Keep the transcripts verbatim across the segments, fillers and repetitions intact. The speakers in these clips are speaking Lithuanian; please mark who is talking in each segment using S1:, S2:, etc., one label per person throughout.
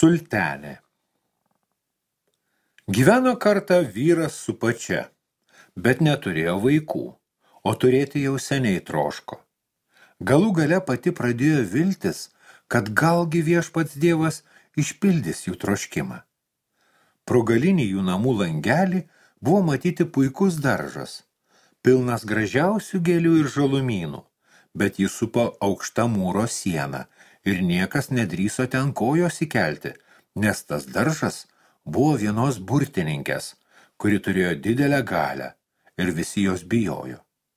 S1: Sultenė. Gyveno kartą vyras su pačia, bet neturėjo vaikų, o turėti jau seniai troško. Galų gale pati pradėjo viltis, kad galgi viešpats Dievas išpildys jų troškimą. Pro galinį jų namų langelį buvo matyti puikus daržas, pilnas gražiausių gėlių ir žalumynų, bet jį supo aukšta mūro siena ir niekas nedrįso ten kojos įkelti, nes tas daržas buvo vienos burtininkės, kuri turėjo didelę galią ir visi jos bijojo.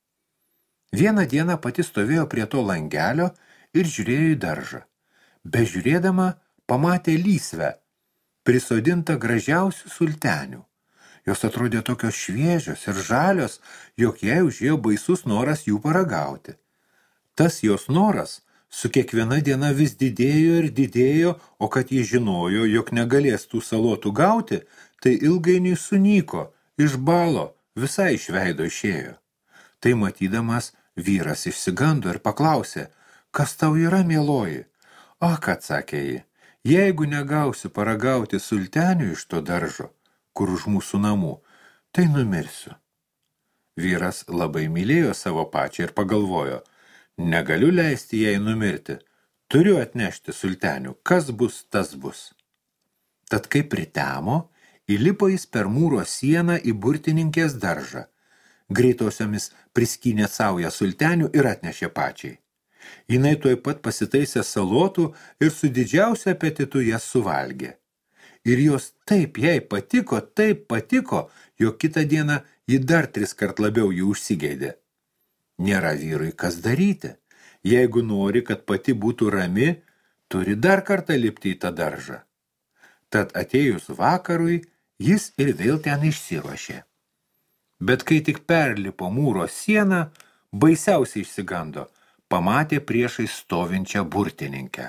S1: Vieną dieną pati stovėjo prie to langelio ir žiūrėjo į daržą. Bežiūrėdama pamatė lysvę, prisodintą gražiausių sultenių. Jos atrodė tokios šviežios ir žalios, jog jai užėjo baisus noras jų paragauti. Tas jos noras su kiekviena diena vis didėjo ir didėjo, o kad ji žinojo, jog negalės tų salotų gauti, tai ilgainiui sunyko, išbalo, visai iš veido išėjo. Tai matydamas, vyras išsigando ir paklausė, kas tau yra, mieloji? Ak, atsakė ji, jeigu negausiu paragauti sultenių iš to daržo, kur už mūsų namų, tai numirsiu. Vyras labai mylėjo savo pačią ir pagalvojo, negaliu leisti jai numirti, turiu atnešti sultenių, kas bus, tas bus. Tad kaip pritemo, įlipo jis per mūro sieną į burtininkės daržą. Greitosiomis priskynė saują sultenių ir atnešė pačiai. Jinai tuoj pat pasitaisė salotų ir su didžiausiu apetitu jas suvalgė. Ir jos taip jai patiko, taip patiko, jog kitą dieną ji dar tris kart labiau jų užsigeidė. Nėra vyrui kas daryti. Jeigu nori, kad pati būtų rami, turi dar kartą lipti į tą daržą. Tad atėjus vakarui, jis ir vėl ten išsiruošė. Bet kai tik perlipo mūro sieną, baisiausiai išsigando, pamatė priešai stovinčią burtininkę.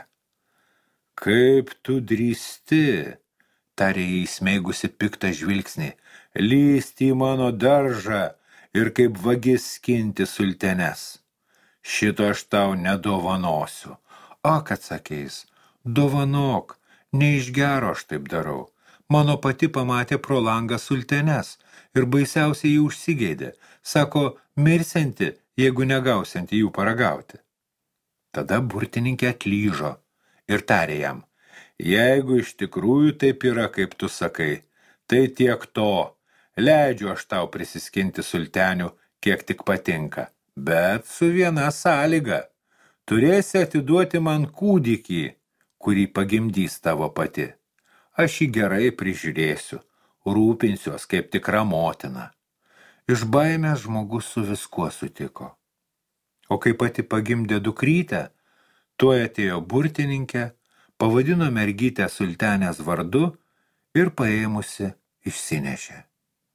S1: Kaip tu drįsti, tarė jai įsmeigusi piktą žvilgsnį, lysti į mano daržą ir kaip vagis skinti sultenes. Šito aš tau nedovanosiu. Ak, atsakė jis, dovanok, ne iš gero aš taip darau. Mano pati pamatė pro langą sultenes ir baisiausiai jį užsigeidė. Sako, mirsianti, jeigu negausianti jų paragauti. Tada burtininkė atlyžo ir tarė jam, jeigu iš tikrųjų taip yra, kaip tu sakai, tai tiek to. Leidžiu aš tau prisiskinti sultenių, kiek tik patinka, bet su viena sąlyga. Turėsi atiduoti man kūdikį, kurį pagimdys tavo pati. Aš jį gerai prižiūrėsiu, rūpinsiuos kaip tikra motina. Iš baimės žmogus su viskuo sutiko. O kai pati pagimdė dukrytę, tuoj atėjo burtininkė, pavadino mergytę sultenės vardu ir paėmusi išsinešė.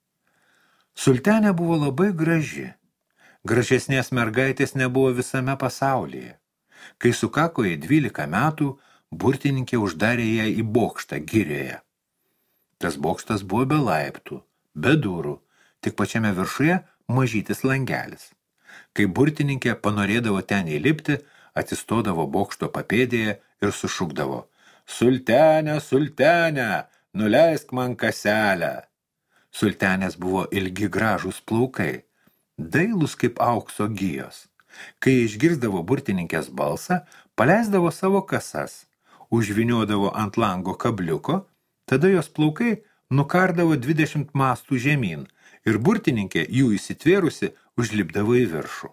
S1: Sultenė buvo labai graži. Gražesnės mergaitės nebuvo visame pasaulyje. Kai sukako jai dvylika metų, burtininkė uždarė ją į bokštą girioje. Tas bokštas buvo be laiptų, be durų, tik pačiame viršuje mažytis langelis. Kai burtininkė panorėdavo ten įlipti, atsistodavo bokšto papėdėje ir sušukdavo, sultenė, sultenė, nuleisk man kaselę. Sultenės buvo ilgi gražūs plaukai, dailūs kaip aukso gijos. Kai išgirsdavo burtininkės balsą, paleisdavo savo kasas, užviniodavo ant lango kabliuko, tada jos plaukai nukardavo dvidešimt mastų žemyn ir burtininkė jų įsitvėrusi užlipdavo į viršų.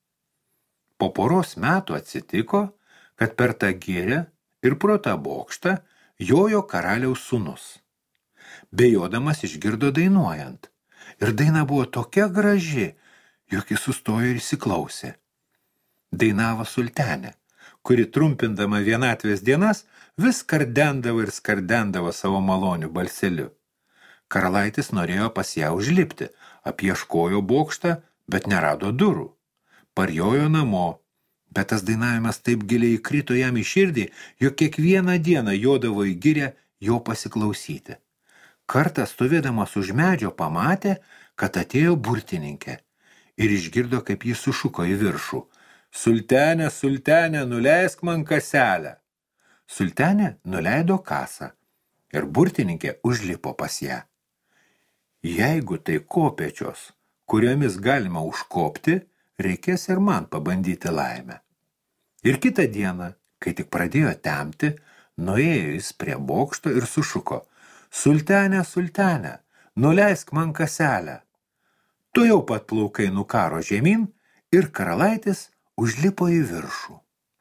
S1: Po poros metų atsitiko, kad per tą girią ir pro tą bokštą jojo karaliaus sūnus. Bejodamas išgirdo dainuojant. Ir daina buvo tokia graži, jog jis sustojo ir įsiklausė. Dainavo sultenė, kuri trumpindama vienatvės dienas vis skardendavo ir skardendavo savo malonių balseliu. Karalaitis norėjo pas ją užlipti, apieškojo bokštą, bet nerado durų. Parjojo namo, bet tas dainavimas taip giliai įkrito jam į širdį, jog kiekvieną dieną jodavo į girią jo pasiklausyti. Kartą stovėdamas už medžio pamatė, kad atėjo burtininkė ir išgirdo, kaip jis sušuko į viršų. Sultenė, sultenė, nuleisk man kaselę. Sultenė nuleido kasą ir burtininkė užlipo pas ją. Jeigu tai kopėčios, kuriomis galima užkopti, reikės ir man pabandyti laimę. Ir kitą dieną, kai tik pradėjo temti, nuėjo jis prie bokšto ir sušuko: Sultenė, sultenė, nuleisk man kaselę. Tu jau pat plaukai nukaro žemyn ir karalaitis užlipo į viršų.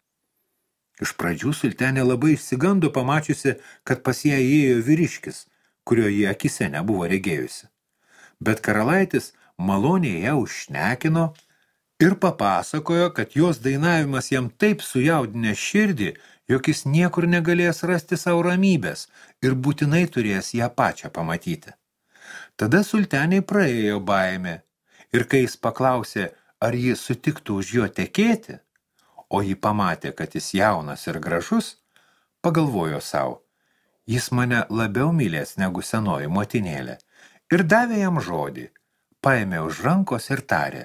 S1: Iš pradžių sultenė labai išsigando pamačiusi, kad pas ją įėjo vyriškis, kurio jie akise nebuvo regėjusi. Bet karalaitis maloniai ją užšnekino ir papasakojo, kad jos dainavimas jam taip sujaudinę širdį, jog jis niekur negalės rasti savo ramybės ir būtinai turės ją pačią pamatyti. Tada sulteniai praėjo baimė ir kai jis paklausė, ar ji sutiktų už jo tekėti, o ji pamatė, kad jis jaunas ir gražus, pagalvojo savo, jis mane labiau mylės negu senoji motinėlė, ir davė jam žodį, paėmė už rankos ir tarė: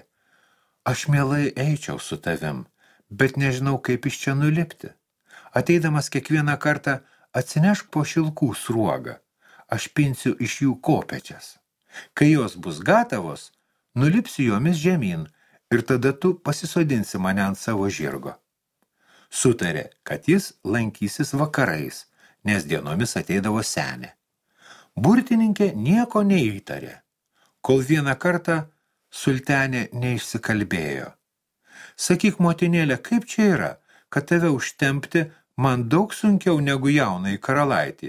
S1: aš mielai eičiau su tavim, bet nežinau, kaip iš čia nulipti. Ateidamas kiekvieną kartą atsinešk po šilkų sruogą, aš pinsiu iš jų kopėčias. Kai jos bus gatavos, nulipsiu jomis žemyn, ir tada tu pasisodinsi mane ant savo žirgo. Sutarė, kad jis lankysis vakarais, nes dienomis ateidavo senė. Burtininkė nieko neįtarė, kol vieną kartą sultenė neišsikalbėjo. Sakyk, motinėlė, kaip čia yra, kad tave užtempti man daug sunkiau negu jaunai karalaitį.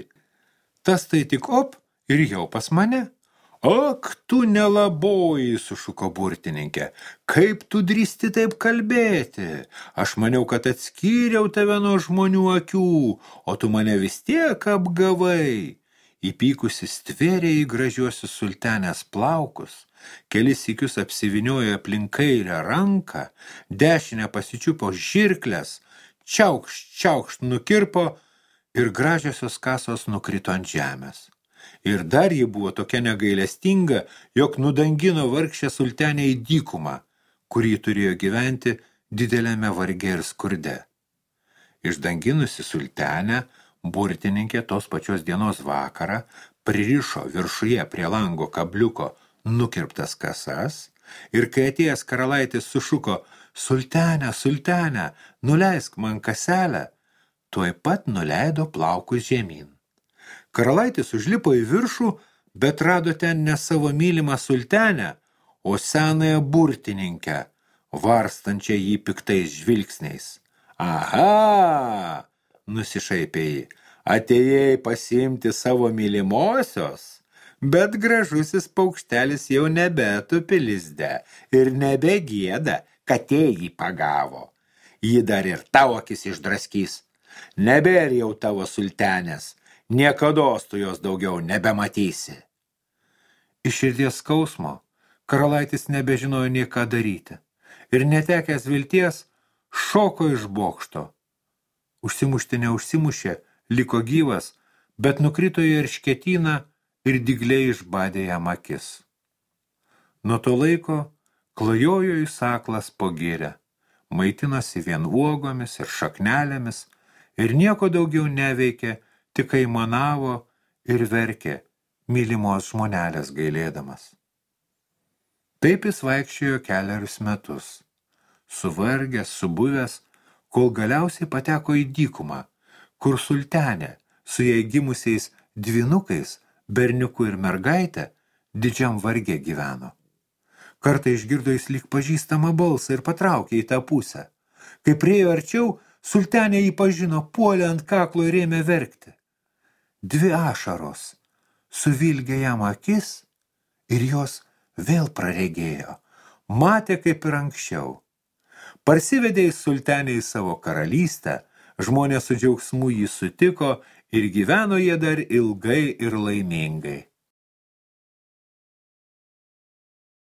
S1: Tas tai tik op ir jau pas mane. Ak, tu nelaboji, sušuko burtininkė, kaip tu drįsti taip kalbėti? Aš maniau, kad atskyriau tave nuo žmonių akių, o tu mane vis tiek apgavai. Įpykusi stvėrė į gražiuosius sultenės plaukus, kelis sykius apsiviniojo aplink kairę ranką, dešinę pasičiupo žirkles, čiaukšt, čiaukšt nukirpo ir gražiosios kasos nukrito ant žemės. Ir dar ji buvo tokia negailestinga, jog nudangino vargšę sultenę į dykumą, kurį turėjo gyventi dideliame varge ir skurde. Išdanginusi sultenę, burtininkė tos pačios dienos vakarą pririšo viršuje prie lango kabliuko nukirptas kasas ir kai atėjęs karalaitis sušuko: sultenė, sultenė, nuleisk man kaselę, tuoj pat nuleido plaukus žemyn. Karalaitis užlipo į viršų, bet rado ten ne savo mylimą sultenę, o senąją burtininkę, varstančią jį piktais žvilgsniais. Aha, nusišaipė jį, atėjai pasiimti savo mylimosios, bet gražusis paukštelis jau nebetupi lizde ir nebegieda, katė jį pagavo. Ji dar ir tavo akis išdraskys. Nebėr jau tavo sultenės, niekados tu jos daugiau nebematysi. Iš širdies skausmo karalaitis nebežinojo nei ką daryti ir netekęs vilties šoko iš bokšto. Užsimušti neužsimušė, liko gyvas, bet nukrito į eršketyną ir dygliai išbadė jam akis. Nuo to laiko klajojo jis aklas po girią, maitinosi vien uogomis ir šaknelėmis ir nieko daugiau neveikė, tik aimanavo ir verkė, mylimos žmonelės gailėdamas. Taip jis vaikščiojo keliarius metus, suvargęs, subuvęs, kol galiausiai pateko į dykumą, kur sultenė su jai gimusiais dvynukais, berniuku ir mergaitė, didžiam varge gyveno. Kartą išgirdo jis lyg pažįstamą balsą ir patraukė į tą pusę. Kai priėjo arčiau, sultenė jį pažino, puolė ant kaklo ir ėmė verkti. Dvi ašaros suvilgė jam akis ir jos vėl praregėjo, matė kaip ir anksčiau. Parsivedė į sultenę į savo karalystę, žmonės su džiaugsmu jį sutiko ir gyveno jie dar ilgai ir laimingai.